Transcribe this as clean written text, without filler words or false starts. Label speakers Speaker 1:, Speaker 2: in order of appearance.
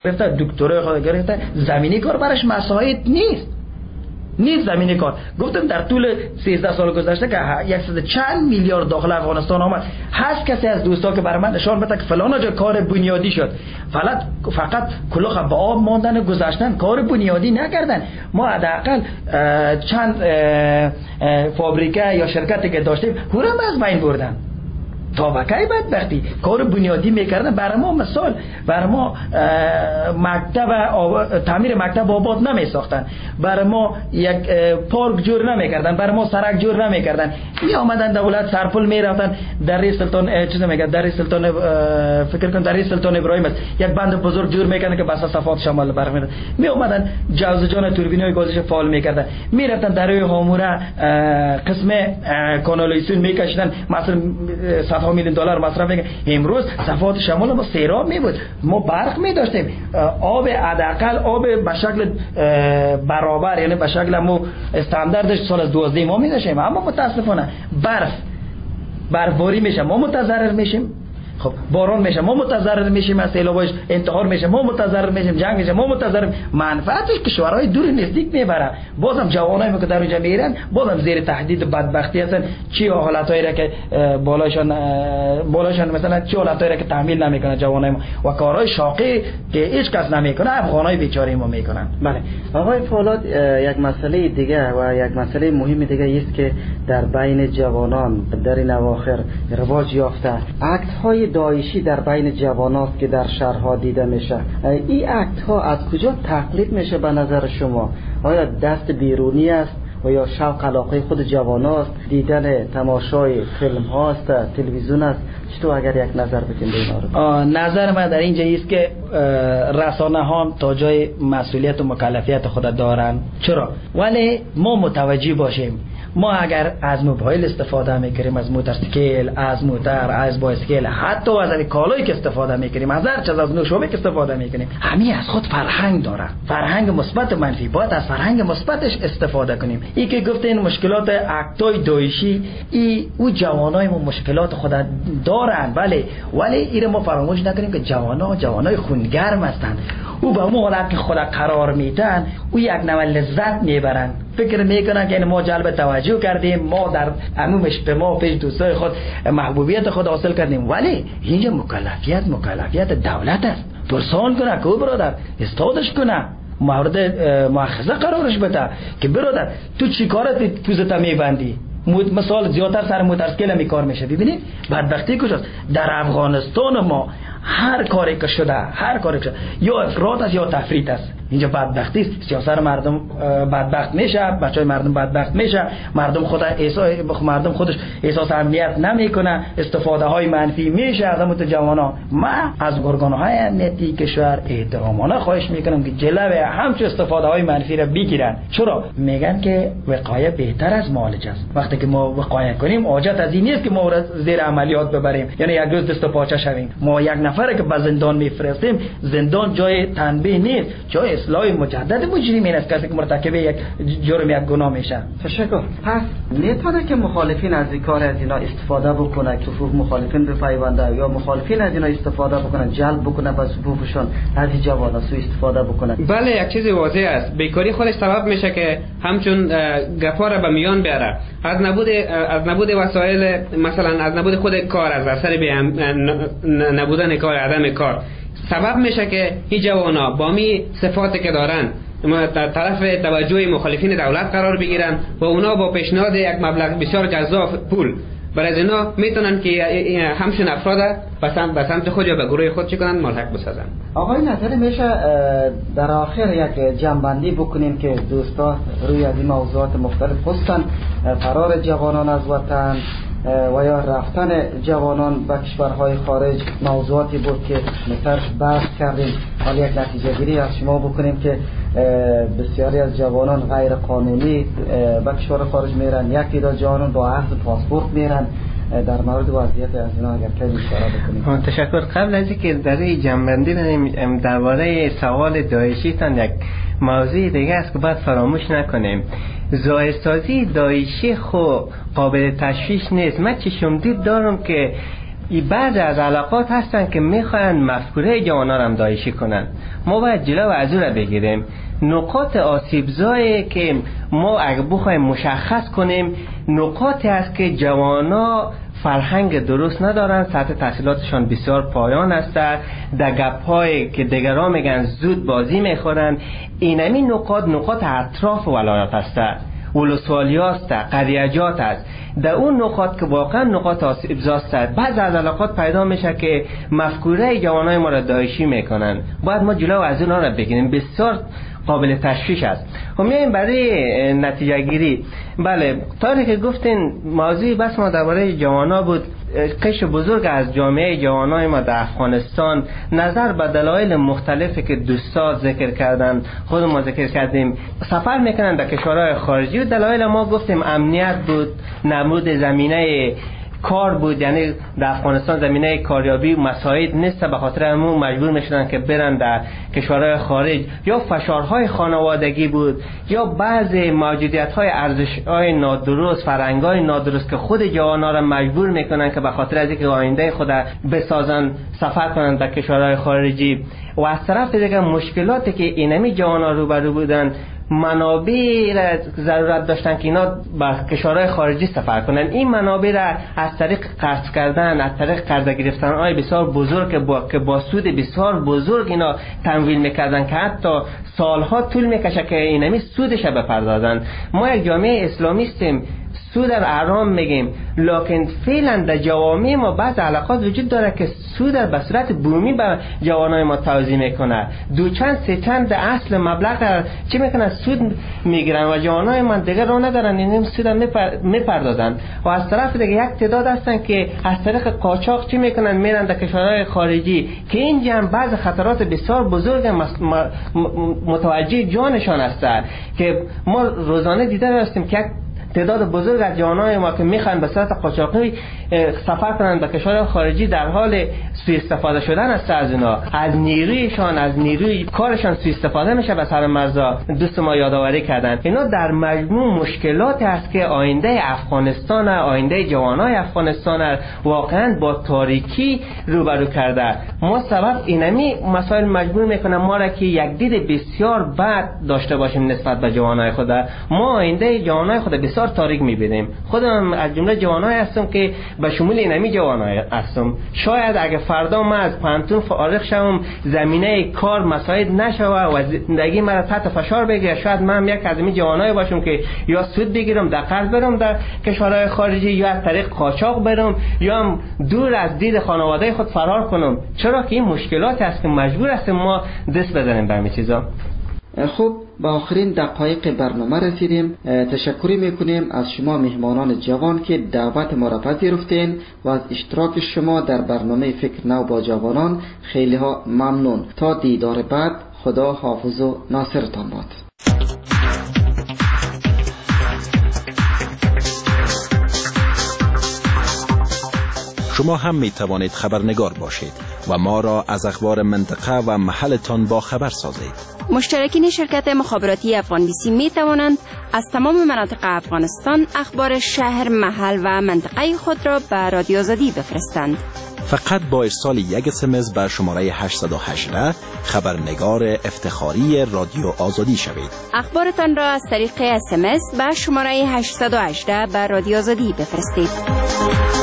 Speaker 1: گرفته، دکترای خود گرفته، زمینی کار برش مساعد نیست زمینی کار. گفتم در طول 13 سال گذشته که 100 چند میلیارد داخل افغانستان آمد. هست کسی از دوستا که برای من نشان بده که فلان جا کار بنیادی شد؟ فقط کلوخ به آب ماندن گذاشتن، کار بنیادی نکردن. ما حداقل چند فابریکه یا شرکتی که داشتیم هرم از بین بردن. تا وکای بدبختی کار بنیادی میکردن. برای ما مثال، برای ما تعمیر مکتب آباد نمیساختن، برای ما یک پارک جور نمیکردن، برای ما سرک جور نمیکردن. می آمدن دولت سرپل میرفتن در سلطان چیز میگه، در سلطان فکر کن در سلطان ابراهیم است، یک بند بزرگ جور میکردن که بس صفات شمال برمیاد. می آمدن جوزجان توربینای گازش فعال میکردن، میرفتن درای هاموره قسم کانالیزاسیون میکشیدن، مثلا $100 میلیون مصرف میکنه. امروز صفات شمال ما سیراب می بود، ما برق می داشتیم، آب حداقل آب به شکل برابر، یعنی به شکل مو استانداردش سال 12 ما می داشتیم. اما متاسفانه برفباری میشه ما متضرر میشیم، خب باران میشه ما متضرر میشیم، از سیلابش انتحار میشه ما متضرر میشیم، جنگ میشه ما متضرر. منفعتش کشورهای دور نزدیک میبره. بازم جوانایی که در اونجا میرن بازم زیر تهدید و بدبختی هستن. چی حالتایی را که بالاشان مثلا چی حالتایی را که تحمل نمیکنه جوانای ما و کارهای شاقی که هیچ کس نمیکنه، افغانای بیچاره ما میکنن.
Speaker 2: بله آقای فولاد، یک مسئله دیگه و یک مسئله مهم دیگه است که در بین جوانان در این اواخر رواج یافته، اکت های داعشی در بین جوانان که در شهرها دیده میشه. این اکت ها از کجا تقلید میشه به نظر شما؟ آیا دست بیرونی است و یا شوق علاقه خود جوانان است؟ دیدن تماشای فیلم هاست، تلویزیون است؟ چطور اگر یک نظر بکنید اینا رو؟
Speaker 1: نظر من در اینجا است که رسانه ها تا جای مسئولیت و مکلفیت خود دارن. چرا؟ ولی ما متوجه باشیم، ما اگر از موبایل استفاده میکنیم، از موتورسیکل، از موتر، از بایسکل، حتی از کالایی که استفاده میکنیم، از هر چیز، از نوشابه که استفاده میکنیم، همین از خود فرهنگ داره، فرهنگ مثبت و منفی. باید از فرهنگ مثبتش استفاده کنیم. این که گفتین مشکلات اکتای داعشی، او جوانای ما مشکلات خود دارن، ولی این ما فراموش نکنیم که جوانای خونگرم هستند. او به اون حالت که خود قرار میدن، او یک نوع لذت میبرن، فکر میکنن که ما جلب توجه کردیم، ما در عموم اجتماع پیش دوستای خود محبوبیت خود حاصل کردیم. ولی اینجا مکلفیت دولت است. پرسان کنه که برادر استادش کنه، مورد مؤاخذه قرارش بده که برادر تو چی کارت پوزت میبندی؟ مثال زیادتر سر موتورسیکل می کار میشه. ببینید بدبختی کجاست؟ در افغانستان ما هر کاری که شده یا افراط است یا تفریط است. اینجا بدبختی است. سیاست مردم بدبخت میشه، بچهای مردم بدبخت میشه، مردم خودش احساس امنیت نمیکنه، استفاده های منفی میشه از همون جوانا. من از گرگانهای امنیتی کشور احترامانه خواهش میکنم که جلوی همچون استفاده های منفی را بگیرن. چرا؟ میگن که وقایه بهتر از معالجه است. وقتی که ما وقایه کنیم، حاجت از این نیست که ما را زیر عملیات ببریم، یعنی یک روز دست و پاچه شویم. ما یک نفر که به زندان میفرستیم، زندان جای تنبیه نیست، جای اصلاح مجدد مجرمین است، کسی که مرتکب یک جرم یک گناه میشه.
Speaker 2: تشکر. پس میتونه که مخالفین از این کار از اینا استفاده بکنه، صفوف مخالفین بپیونده، یا مخالفین از اینا استفاده بکنه، جلب بکنه به صفوفشون از این جوانا سو استفاده بکنه؟
Speaker 3: بله، یک چیز واضح است. بیکاری خودش سبب میشه که همچون گپا را به میان بیاره. از نبود وسایل، مثلا از نبود خود کار، از اثر نبودن کار، عدم کار، سبب میشه که این جوانا با می صفاتی که دارن در طرف توجه مخالفین دولت قرار بگیرن و اونا با پیشنهاد یک مبلغ بسیار جذاب پول برای اینا میتونن که همشون افراد به سمت خود یا به گروه خود چی کنن، ملحق بسازن.
Speaker 2: آقای نظری میشه در آخر یک جمع‌بندی بکنیم که دوستا روی از این موضوعات مختلف خصوصا فرار جوانان از وطن و یا رفتن جوانان به کشورهای خارج موضوعاتی بود که مثلا بحث کردیم. حالا یک نتیجه گیری از شما بکنیم که بسیاری از جوانان غیر قانونی به کشور خارج میرن، یک تعداد جوانان با اخذ پاسپورت میرن. در مورد وضعیت از اینا اگر کمی اشاره بکنیم.
Speaker 4: تشکر. قبل از اینکه در این جنبندی بریم درباره سوال داعشی تان، یک موضوع دیگه است که باید فراموش نکنیم. ظاهرسازی داعشی خو قابل تشویش نیست. من چشمدید دارم که این بعضی از علاقات هستن که میخوان مفکوره جوانان هم دایشی کنن. ما باید جلو از اون رو بگیریم. نقاط آسیبزایی که ما اگه بخوایم مشخص کنیم، نقاطی است که جوانا فرهنگ درست ندارن، سطح تحصیلاتشان بسیار پایان است، در گپ‌هایی که دیگران میگن زود بازی میخورن. اینمی نقاط اطراف ولایت است، ولسوالی است، قریجات است. در اون نقاط که واقعا نقاط آسیبزاست، بعض از علاقات پیدا میشه که مفکوره جوانای ما را داعشی میکنن. باید ما جلو از اونها را بگیریم. بسیار قابل تشویش است. خب میایم برای نتیجه گیری. بله، طوری که گفتین موضوع بس ما درباره جوانا بود. قشر بزرگ از جامعه جوانای ما در افغانستان نظر به دلایل مختلفی که دوستا ذکر کردن، خود ما ذکر کردیم، سفر میکنن در کشورهای خارجی. و دلایل ما گفتیم امنیت بود، نمود زمینه کار بود، یعنی در افغانستان زمینه کاریابی مساعد نیست، به خاطر همون مجبور میشدن که برن در کشورهای خارج. یا فشارهای خانوادگی بود، یا بعضی موجودیت‌های ارزش‌های نادرست، فرهنگ‌های نادرست که خود جوانا را مجبور میکنن که به خاطر از اینکه آینده خود بسازن سفر کنن در کشورهای خارجی. و از طرف دیگه مشکلاتی که اینمی جوانا روبرو بودن، منابع را ضرورت داشتن که اینا به کشورهای خارجی سفر کنن. این منابع را از طریق قرض کردن، از طریق قرض گرفتن های بسیار بزرگ که با سود بسیار بزرگ اینا تمویل میکردن که حتی سالها طول میکشه که اینمی سودش بپردازن. ما یک جامعه اسلامی هستیم، سود در حرام میگیم، لکن فعلا در جوامع ما بعض علاقات وجود داره که سود به صورت بومی به جوانای ما توزیع میکنه. دو چند سه چند اصل مبلغ چی میکنه سود میگیرن و جوانای ما دیگه راه ندارن، این سود میپردازن. و از طرف دیگه یک تعداد هستن که از طریق قاچاق چی میکنن، میرن در کشورهای خارجی که اینجا هم بعض خطرات بسیار بزرگ متوجه جانشان هستن که ما روزانه دیده هستیم که تعداد بزرگ از جوانای ما که میخوان به صورت قاچاقی سفر کنند به کشور خارجی در حال سوء استفاده شدن است از اونا، از نیرویشان، از نیروی کارشان سوء استفاده میشه به سر مرزا. دوست ما یادآوری کردن اینا در مجموع مشکلاتی است که آینده افغانستان، آینده جوانای افغانستان واقعا با تاریکی روبرو کرده. ما سبب اینمی مسائل مجبور میکنه ما را که یک دید بسیار بد داشته باشیم نسبت به جوانای خود. ما آینده جوانای خود بسیار تاریک میبینیم. خودم از جمله جوانای هستم که به شمول اینمی جوانای هستم. شاید اگه فردا من از پانتون فارغ شوم، زمینه کار مساعد نشوه و زندگی مرا تحت فشار بگیره، شاید من یک از این جوانای باشم که یا سود بگیرم، در قرض برم در کشورهای خارجی، یا از طریق قاچاق برم، یا هم دور از دید خانواده خود فرار کنم. چرا که این مشکلات هست که مجبور هستیم ما دست بزنیم به همین چیزا.
Speaker 2: خب به آخرین دقایق برنامه رسیدیم. تشکری میکنیم از شما مهمانان جوان که دعوت ما را پذیرفتین و از اشتراک شما در برنامه فکر نو با جوانان خیلی ها ممنون. تا دیدار بعد، خدا حافظ و ناصرتان باد.
Speaker 5: شما هم می توانید خبرنگار باشید و ما را از اخبار منطقه و محلتان با خبر سازید.
Speaker 6: مشترکین شرکت مخابراتی افغان بیسی می توانند از تمام مناطق افغانستان اخبار شهر، محل و منطقه خود را به رادیو آزادی بفرستند.
Speaker 5: فقط با ارسال یک SMS به شماره 818 خبرنگار افتخاری رادیو آزادی شوید.
Speaker 6: اخبارتان را از طریق SMS به شماره 818 به رادیو آزادی بفرستید.